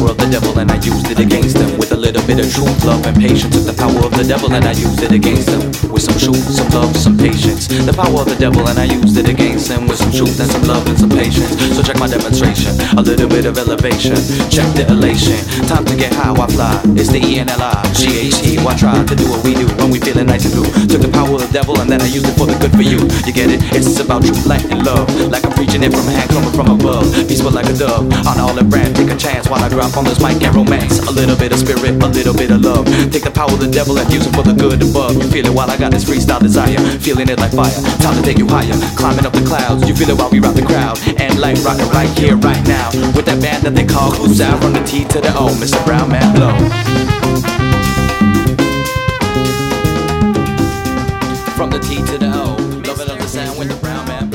of the devil and I used it against them. With a little bit of truth, love, and patience. Took the power of the devil and I used it against them. With some truth, some love, some patience. The power of the devil and I used it against them. With some truth and some love and some patience. So check my demonstration, a little bit of elevation. Check the elation, time to get high, why fly? It's the ENLIGHT. Why try to do what we do when we feeling nice and blue? Took the power of the devil and then I used it for the good for you. You get it? It's about truth, light, and love. Like I'm preaching it from a hand coming from above. Peaceful like a dove, on all the brand. Take a chance while I drop on this mic and romance. A little bit of spirit, a little bit of love. Take the power of the devil and use it for the good above. You feel it while I got this freestyle desire. Feeling it like fire, time to take you higher. Climbing up the clouds, you feel it while we rock the crowd. And like rockin' right here, right now. With that band that they call Who's Out, from the T to the O, Mr. Brown Man Blow. From the T to the O, love it on the sound with the Brown Man